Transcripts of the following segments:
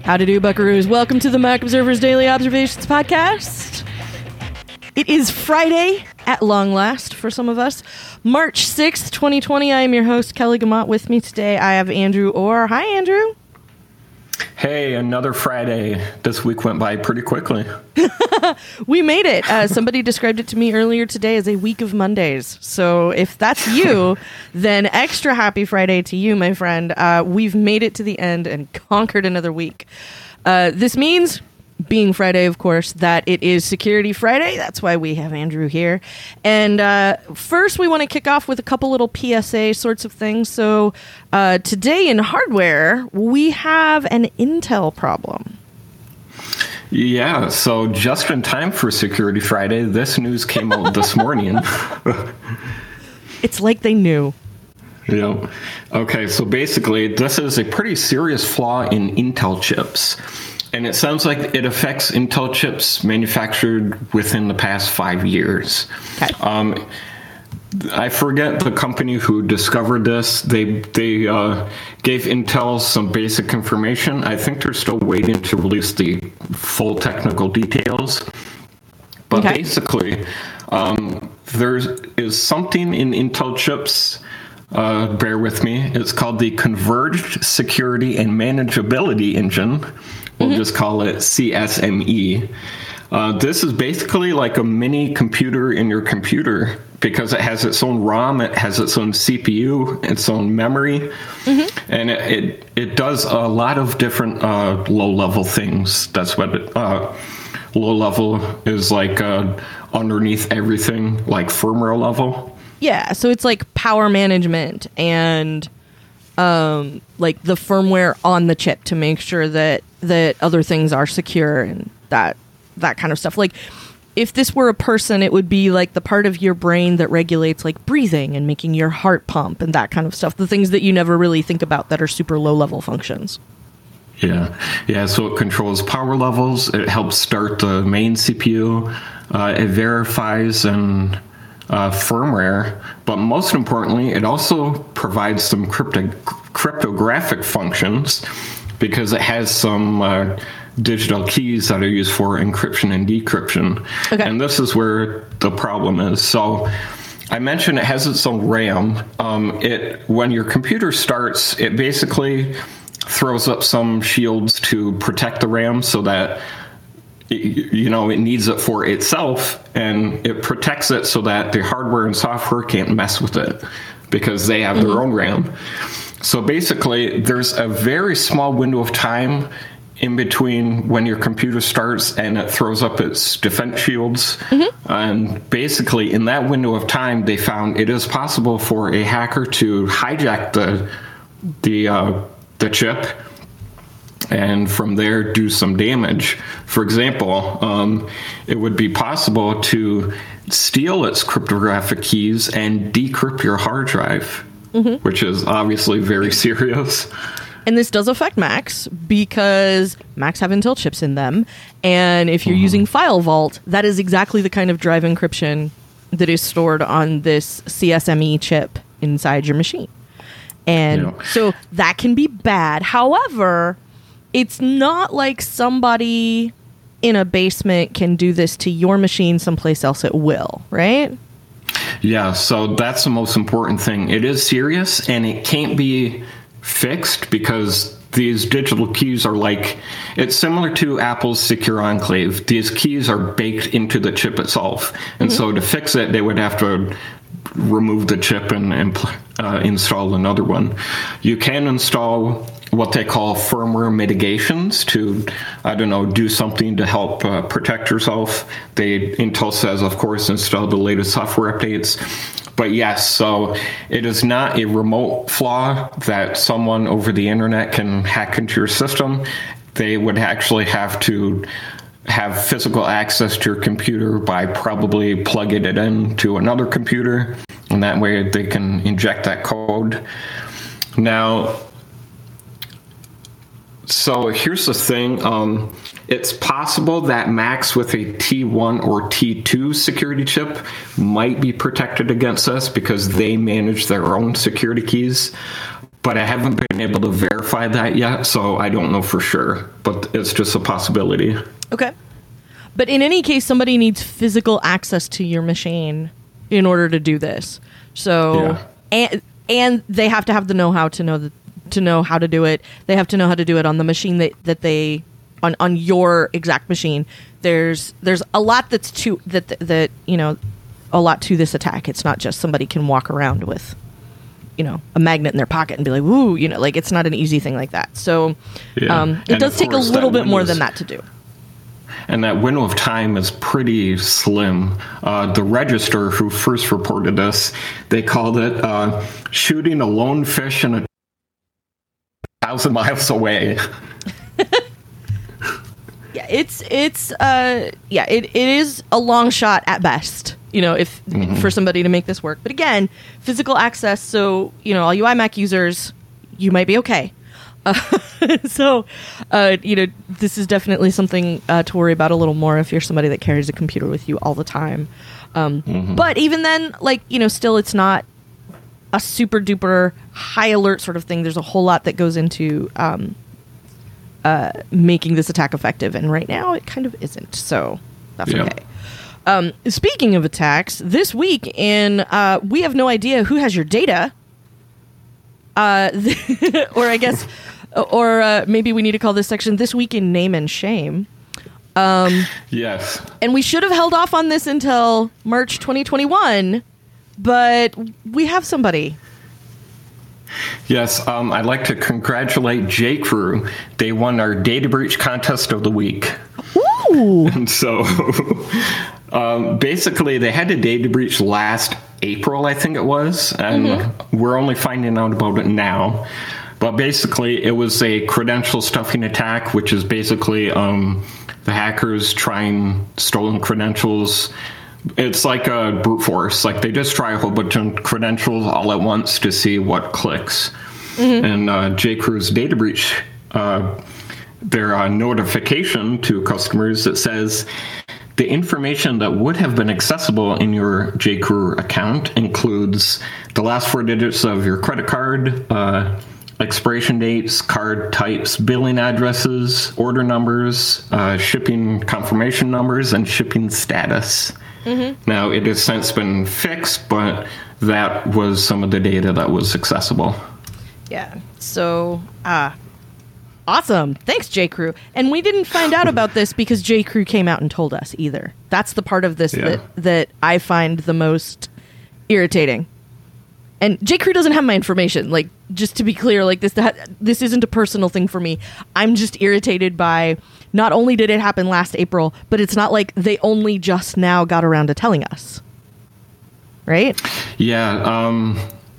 Howdy do, buckaroos. Welcome to the Mac Observer's Daily Observations Podcast. It is Friday, at long last, for some of us. March 6th, 2020. I am your host, Kelly Gamott. With me today, I have Andrew Orr. Hi, Andrew. Hey, another Friday. This week went by pretty quickly. We made it. Somebody described it to me earlier today as a week of Mondays. So if that's you, then extra happy Friday to you, my friend. We've made it to the end and conquered another week. This means, being Friday, of course, that it is Security Friday. That's why we have Andrew here. And first, we want to kick off with a couple little PSA sorts of things. So today in hardware, we have an Intel problem. Yeah, so just in time for Security Friday, this news came out this morning. It's like they knew. Yeah. Okay, so basically, this is a pretty serious flaw in Intel chips. And it sounds like it affects Intel chips manufactured within the past 5 years. Okay. I forget the company who discovered this. They gave Intel some basic information. I think they're still waiting to release the full technical details. But basically, there is something in Intel chips. Bear with me. It's called the Converged Security and Manageability Engine. We'll just call it CSME. This is basically like a mini computer in your computer because it has its own ROM, it has its own CPU, its own memory, and it does a lot of different low-level things. That's what low-level is like, underneath everything, like firmware level. Yeah, so it's like power management and like the firmware on the chip to make sure that other things are secure and that kind of stuff. Like if this were a person, it would be like the part of your brain that regulates like breathing and making your heart pump and that kind of stuff. The things that you never really think about that are super low level functions. Yeah. So it controls power levels. It helps start the main CPU. It verifies and firmware, but most importantly, it also provides some cryptographic functions because it has some digital keys that are used for encryption and decryption. Okay. And this is where the problem is. So I mentioned it has its own RAM. When your computer starts, it basically throws up some shields to protect the RAM so that it needs it for itself, and it protects it so that the hardware and software can't mess with it because they have their own RAM. So basically, there's a very small window of time in between when your computer starts and it throws up its defense shields. And basically, in that window of time, they found it is possible for a hacker to hijack the chip and from there do some damage. For example, it would be possible to steal its cryptographic keys and decrypt your hard drive, which is obviously very serious. And this does affect Macs because Macs have Intel chips in them. And if you're using File Vault, that is exactly the kind of drive encryption that is stored on this CSME chip inside your machine. And so that can be bad. However, it's not like somebody in a basement can do this to your machine someplace else at will, right? Yeah, so that's the most important thing. It is serious, and it can't be fixed because these digital keys are it's similar to Apple's Secure Enclave. These keys are baked into the chip itself. And so to fix it, they would have to remove the chip and install another one. You can install what they call firmware mitigations to, do something to help protect yourself. Intel says, of course, install the latest software updates. But yes, so it is not a remote flaw that someone over the internet can hack into your system. They would actually have to have physical access to your computer by probably plugging it into another computer, and that way they can inject that code. Now, so here's the thing. It's possible that Macs with a T1 or T2 security chip might be protected against this because they manage their own security keys. but I haven't been able to verify that yet, so I don't know for sure. But it's just a possibility. Okay. But in any case, somebody needs physical access to your machine in order to do this. So, and they have to have the know-how to know how to do it. They have to know how to do it on the machine that they on your exact machine. There's a lot that a lot to this attack. It's not just somebody can walk around with, a magnet in their pocket and be like, woo, like it's not an easy thing like that. So it does take a little bit more than that to do. And that window of time is pretty slim. The Register, who first reported this, they called it shooting a lone fish in 1,000 miles away. Yeah, it is a long shot at best, for somebody to make this work. But again, physical access, so, all you iMac users, you might be okay. So, this is definitely something to worry about a little more if you're somebody that carries a computer with you all the time. But even then, still it's not a super duper high alert sort of thing. There's a whole lot that goes into making this attack effective, and right now it kind of isn't, so that's okay. Speaking of attacks, this week in We Have No Idea Who Has Your Data, or I guess, or maybe we need to call this section This Week in Name and Shame. Yes. And we should have held off on this until March 2021, but we have somebody. Yes, I'd like to congratulate J.Crew. They won our Data Breach Contest of the Week. Ooh! And so, basically, they had a data breach last April, I think it was, and we're only finding out about it now. But basically, it was a credential stuffing attack, which is basically the hackers trying stolen credentials. It's like a brute force. Like, they just try a whole bunch of credentials all at once to see what clicks. And J.Crew's data breach, their notification to customers that says the information that would have been accessible in your J.Crew account includes the last 4 digits of your credit card, expiration dates, card types, billing addresses, order numbers, shipping confirmation numbers, and shipping status. Now, it has since been fixed, but that was some of the data that was accessible. Yeah. So, awesome. Thanks, J.Crew. And we didn't find out about this because J.Crew came out and told us either. That's the part of this that I find the most irritating. And J.Crew doesn't have my information. Like, just to be clear, like this isn't a personal thing for me. I'm just irritated by not only did it happen last April, but it's not like they only just now got around to telling us. Right? Yeah.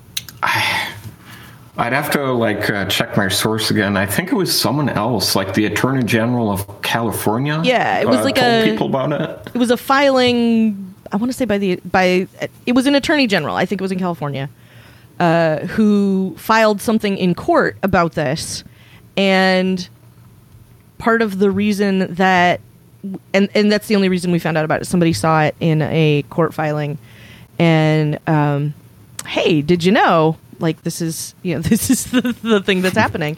I'd have to check my source again. I think it was someone else, like the Attorney General of California. Yeah, it was told people about it. It was a filing. I want to say it was an Attorney General. I think it was in California, who filed something in court about this, and part of the reason that, and that's the only reason we found out about it. Somebody saw it in a court filing, and hey, did you know? Like, this is the thing that's happening.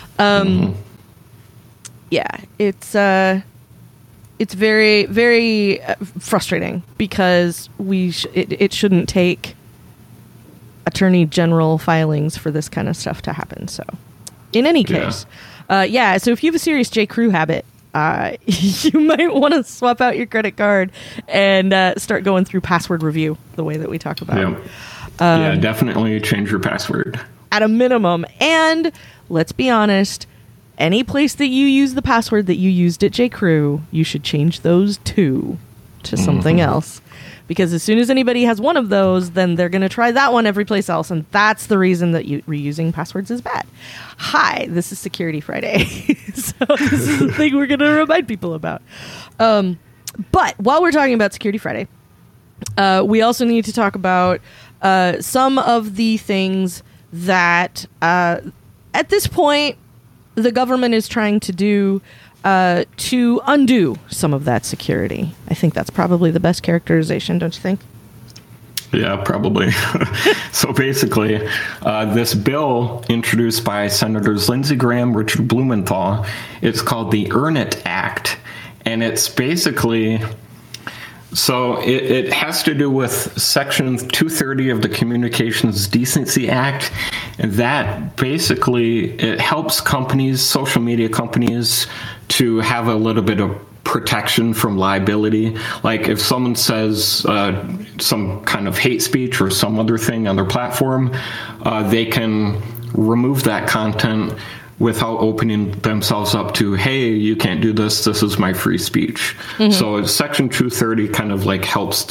Yeah, it's very, very frustrating because it shouldn't take Attorney General filings for this kind of stuff to happen. So, in any case, so if you have a serious J.Crew habit, you might want to swap out your credit card and start going through password review the way that we talk about. Yeah. Yeah, definitely change your password. At a minimum. And let's be honest, any place that you use the password that you used at J.Crew, you should change those to something else. Because as soon as anybody has one of those, then they're going to try that one every place else. And that's the reason that reusing passwords is bad. Hi, this is Security Friday. So this is the thing we're going to remind people about. But while we're talking about Security Friday, we also need to talk about some of the things that, at this point, the government is trying to do to undo some of that security. I think that's probably the best characterization, don't you think? Yeah, probably. So basically, this bill introduced by Senators Lindsey Graham, Richard Blumenthal, it's called the Earn It Act. And it's basically, so it has to do with Section 230 of the Communications Decency Act. And that basically, it helps companies, social media companies, to have a little bit of protection from liability. Like if someone says some kind of hate speech or some other thing on their platform, they can remove that content without opening themselves up to, hey, you can't do this, this is my free speech. So Section 230 kind of like helps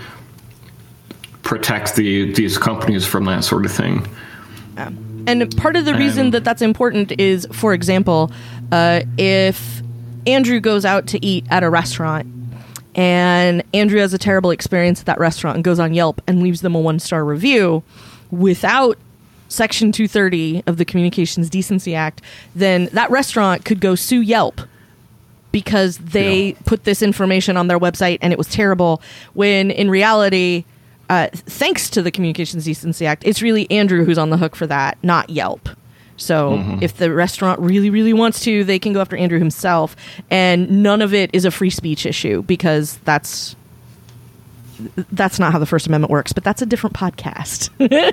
protect these companies from that sort of thing. And part of the reason that that's important is, for example, if Andrew goes out to eat at a restaurant and Andrew has a terrible experience at that restaurant and goes on Yelp and leaves them a 1-star review without Section 230 of the Communications Decency Act, then that restaurant could go sue Yelp because they put this information on their website and it was terrible, when in reality, thanks to the Communications Decency Act, it's really Andrew who's on the hook for that, not Yelp. So if the restaurant really, really wants to, they can go after Andrew himself. And none of it is a free speech issue, because that's not how the First Amendment works. But that's a different podcast.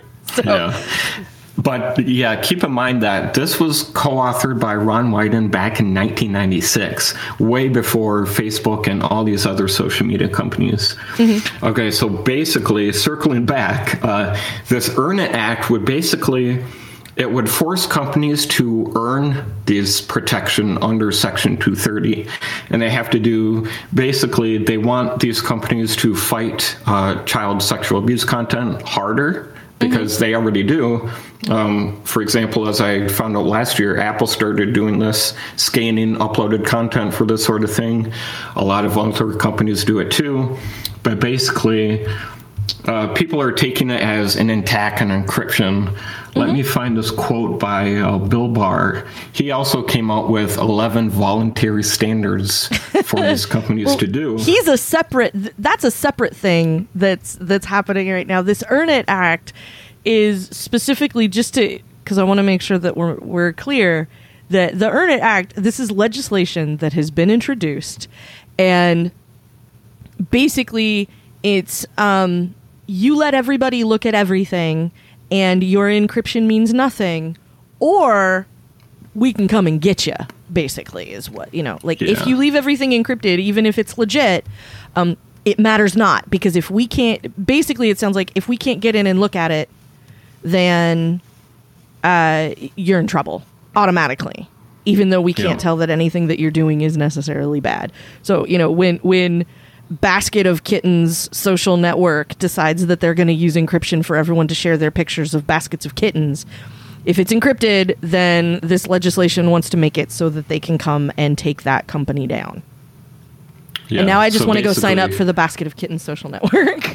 But yeah, keep in mind that this was co-authored by Ron Wyden back in 1996, way before Facebook and all these other social media companies. Okay, so basically, circling back, this Earn It Act would basically, it would force companies to earn these protection under Section 230. And they have to do, basically, they want these companies to fight child sexual abuse content harder, because they already do. For example, as I found out last year, Apple started doing this, scanning uploaded content for this sort of thing. A lot of other companies do it too. But basically, people are taking it as an attack and encryption. Let me find this quote by Bill Barr. He also came out with 11 voluntary standards for these companies to do. That's a separate thing that's happening right now. This Earn It Act is specifically just to, because I want to make sure that we're clear that the Earn It Act, this is legislation that has been introduced, and basically it's you let everybody look at everything, and your encryption means nothing, or we can come and get you, basically, is what, if you leave everything encrypted, even if it's legit, it matters not, because if we can't, basically it sounds like if we can't get in and look at it, then you're in trouble automatically, even though we can't tell that anything that you're doing is necessarily bad. So, when Basket of Kittens social network decides that they're going to use encryption for everyone to share their pictures of baskets of kittens, if it's encrypted, then this legislation wants to make it so that they can come and take that company down. And now I just want to go sign up for the Basket of Kittens social network.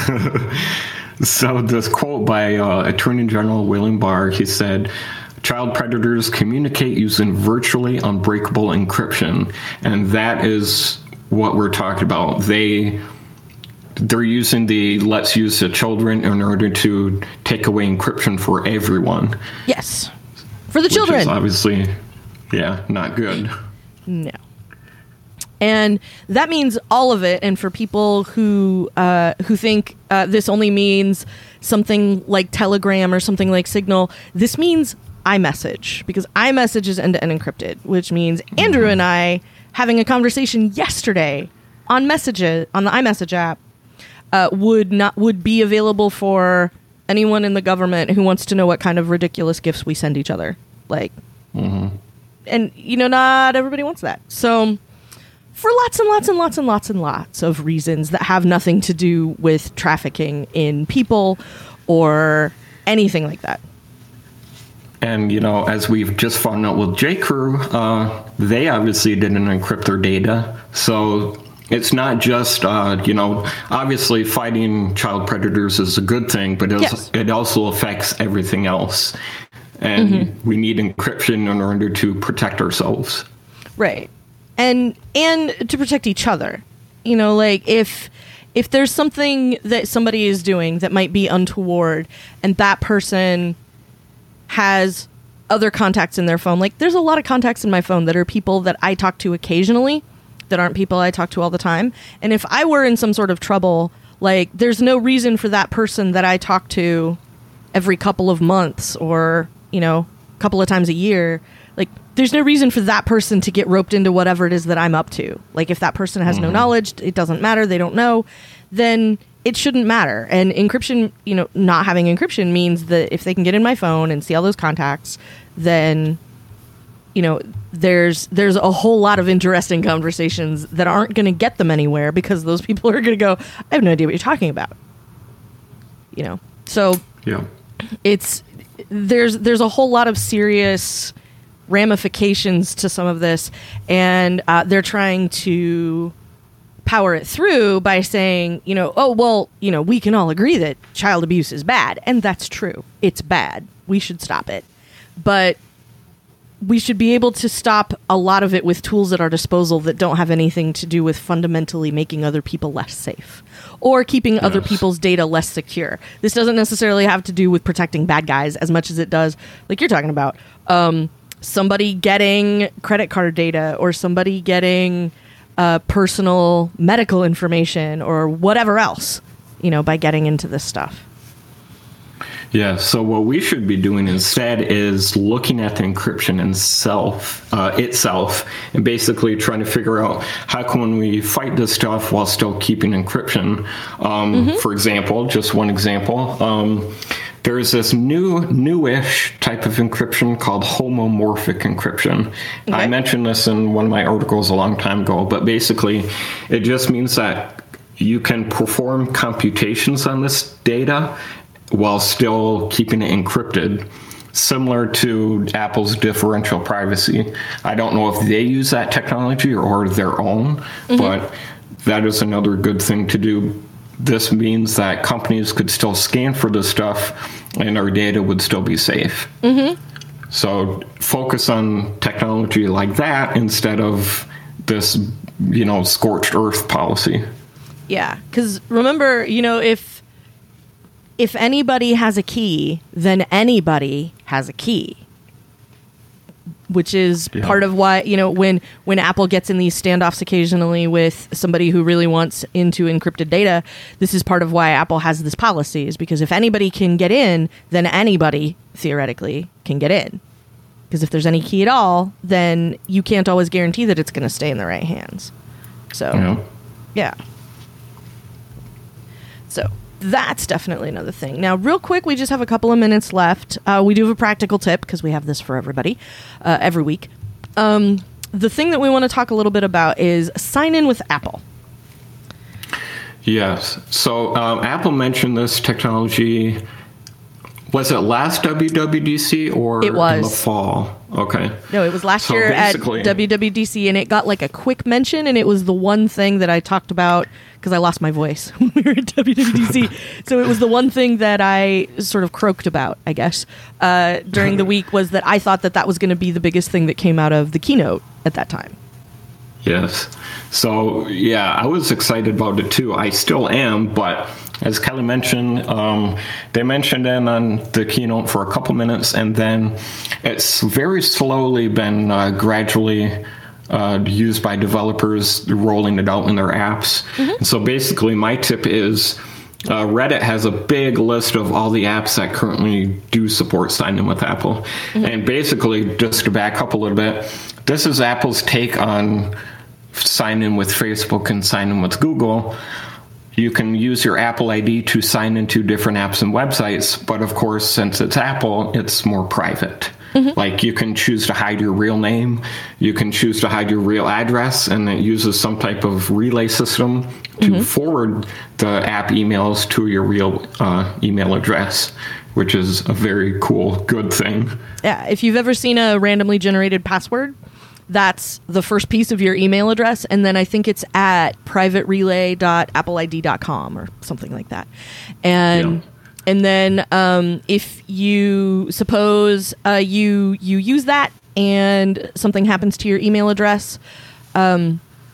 So this quote by Attorney General William Barr, he said, "Child predators communicate using virtually unbreakable encryption." And that is what we're talking about. They're using the let's use the children in order to take away encryption for everyone. Yes. For the children. Which is obviously, not good. No. And that means all of it. And for people who think this only means something like Telegram or something like Signal, this means iMessage, because iMessage is end-to-end encrypted, which means Andrew and I having a conversation yesterday on messages on the iMessage app would be available for anyone in the government who wants to know what kind of ridiculous gifts we send each other. And not everybody wants that. So for lots and lots and lots and lots and lots of reasons that have nothing to do with trafficking in people or anything like that. And, as we've just found out with J.Crew, they obviously didn't encrypt their data. So it's not just, obviously fighting child predators is a good thing, but it also affects everything else. And we need encryption in order to protect ourselves. Right. And to protect each other. If if there's something that somebody is doing that might be untoward, and that person has other contacts in their phone, like there's a lot of contacts in my phone that are people that I talk to occasionally, that aren't people I talk to all the time. And if I were in some sort of trouble, like there's no reason for that person that I talk to every couple of months or, you know, a couple of times a year, like there's no reason for that person to get roped into whatever it is that I'm up to. Like if that person has no knowledge, it doesn't matter, they don't know, then it shouldn't matter. And encryption, you know, not having encryption means that if they can get in my phone and see all those contacts, then, you know, there's a whole lot of interesting conversations that aren't going to get them anywhere because those people are going to go, I have no idea what you're talking about. You know, so yeah, there's a whole lot of serious ramifications to some of this, and they're trying to power it through by saying, you know, oh, well, you know, we can all agree that child abuse is bad, and that's true. It's bad. We should stop it. But we should be able to stop a lot of it with tools at our disposal that don't have anything to do with fundamentally making other people less safe or keeping other people's data less secure. This doesn't necessarily have to do with protecting bad guys as much as it does, like you're talking about, somebody getting credit card data or somebody getting personal medical information or whatever else, you know, by getting into this stuff. Yeah, so what we should be doing instead is looking at the encryption itself and basically trying to figure out how can we fight this stuff while still keeping encryption. For example, just one example, there's this newish type of encryption called homomorphic encryption. Okay. I mentioned this in one of my articles a long time ago, but basically it just means that you can perform computations on this data while still keeping it encrypted, similar to Apple's differential privacy. I don't know if they use that technology or their own, but that is another good thing to do. This means that companies could still scan for this stuff and our data would still be safe. So focus on technology like that instead of this, you know, scorched earth policy. Yeah, because remember, you know, if anybody has a key, then anybody has a key. Which is part of why, you know, when Apple gets in these standoffs occasionally with somebody who really wants into encrypted data, this is part of why Apple has this policy, is because if anybody can get in, then anybody, theoretically, can get in. Because if there's any key at all, then you can't always guarantee that it's going to stay in the right hands. So, yeah. So that's definitely another thing. Now, real quick, we just have a couple of minutes left. We do have a practical tip, because we have this for everybody every week. The thing that we want to talk a little bit about is sign in with Apple. Yes. So Apple mentioned this technology. Was it last WWDC or it was in the fall? Okay. No, it was last year at WWDC, and it got like a quick mention, and it was the one thing that I talked about because I lost my voice when we were at WWDC. So it was the one thing that I sort of croaked about, I guess, during the week, was that I thought that was going to be the biggest thing that came out of the keynote at that time. Yes. So, yeah, I was excited about it too. I still am, but as Kelly mentioned, they mentioned it on the keynote for a couple minutes, and then it's very slowly been gradually used by developers, rolling it out in their apps. And so basically my tip is Reddit has a big list of all the apps that currently do support sign in with Apple. And basically, just to back up a little bit, this is Apple's take on sign in with Facebook and sign in with Google. You can use your Apple ID to sign into different apps and websites, but of course, since it's Apple, it's more private. Like, you can choose to hide your real name, you can choose to hide your real address, and it uses some type of relay system to forward the app emails to your real email address, which is a very cool, good thing. Yeah, if you've ever seen a randomly generated password, that's the first piece of your email address, and then I think it's at privaterelay.appleid.com or something like that. And then if you suppose you use that and something happens to your email address,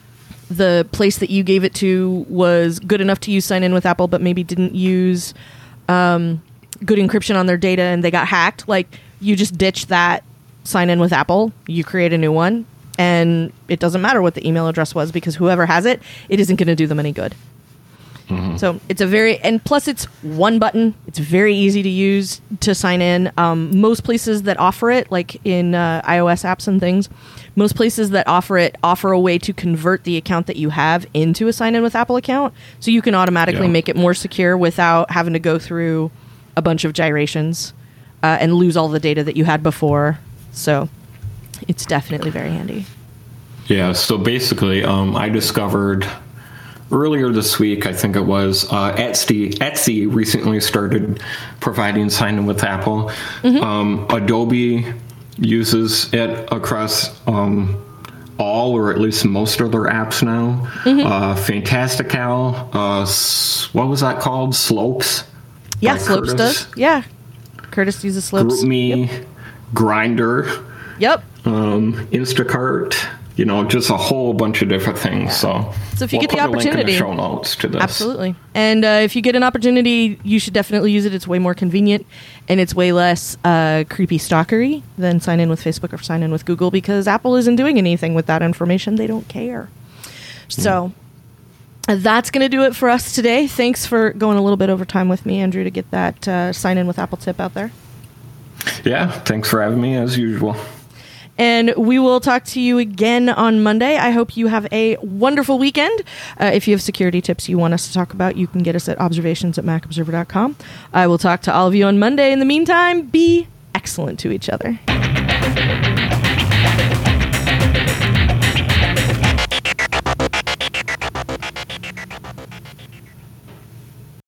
the place that you gave it to was good enough to use sign in with Apple, but maybe didn't use good encryption on their data and they got hacked, like you just ditch that sign in with Apple, you create a new one, and it doesn't matter what the email address was because whoever has it, it isn't going to do them any good. So it's and plus it's one button. It's very easy to use to sign in. Most places that offer it, like in iOS apps and things, most places that offer it offer a way to convert the account that you have into a sign in with Apple account. So you can automatically make it more secure without having to go through a bunch of gyrations and lose all the data that you had before. So it's definitely very handy. Yeah, so basically I discovered earlier this week, I think it was, Etsy recently started providing sign-in with Apple. Adobe uses it across all or at least most of their apps now. Fantastical, what was that called? Slopes? Yeah, Slopes does. Yeah. Curtis uses Slopes. GroupMe, Grindr. Yep. Instacart. Just a whole bunch of different things. So if you get the opportunity, link in the show notes to this. Absolutely. And if you get an opportunity, you should definitely use it. It's way more convenient, and it's way less creepy stalkery than sign in with Facebook or sign in with Google, because Apple isn't doing anything with that information. They don't care. So that's going to do it for us today. Thanks for going a little bit over time with me, Andrew, to get that sign in with Apple tip out there. Yeah, thanks for having me as usual. And we will talk to you again on Monday. I hope you have a wonderful weekend. If you have security tips you want us to talk about, you can get us at observations@macobserver.com. I will talk to all of you on Monday. In the meantime, be excellent to each other.